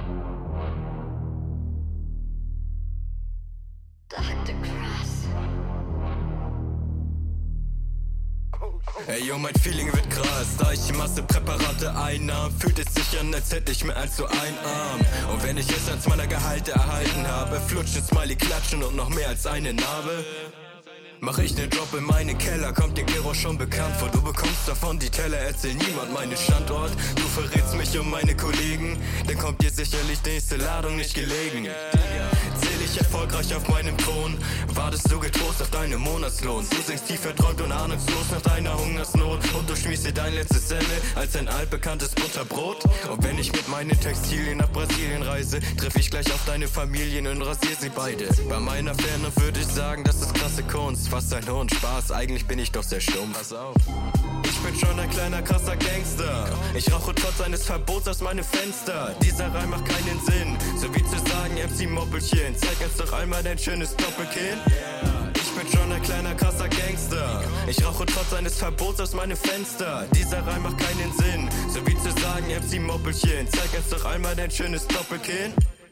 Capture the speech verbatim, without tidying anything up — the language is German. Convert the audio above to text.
Doktor Cross. Ey yo, mein Feeling wird krass, da ich die Masse Präparate einnahm, fühlt es sich an, als hätte ich mehr als so ein Arm. Und wenn ich es als meiner Gehalte erhalten habe, flutscht ein Smiley klatschen und noch mehr als eine Narbe. Mach ich nen Drop in meinen Keller, kommt dir Gero schon bekannt vor. Du bekommst davon die Teller, erzähl niemand meinen Standort. Du verrätst mich um meine Kollegen, dann kommt dir sicherlich die nächste Ladung nicht gelegen. Zähl ich erfolgreich auf meinem Thron, wartest du getrost auf deinen Monatslohn. Du singst tief verträumt und ahnungslos nach deiner Hungersnot. Und du schmiest dir dein letztes Semmel als ein altbekanntes Butterbrot. Und wenn ich mit meinen Textilien nach Brasilien reise, treff ich gleich auf deine Familien und rasier sie beide. Bei meiner Ferne würde ich sagen, das ist krasse Kunst. Fast ein Hohn Spaß, eigentlich bin ich doch sehr stumpf. Pass auf. Ich bin schon ein kleiner krasser Gangster. Ich rauche trotz eines Verbots aus meinem Fenster. Dieser Reim macht keinen Sinn, so wie zu sagen, M C Moppelchen, zeig uns doch einmal dein schönes Doppelkinn. Ich bin schon ein kleiner krasser Gangster. Ich rauche trotz eines Verbots aus meinem Fenster. Dieser Reim macht keinen Sinn, so wie zu sagen, M C Moppelchen, zeig uns doch einmal dein schönes Doppelkinn.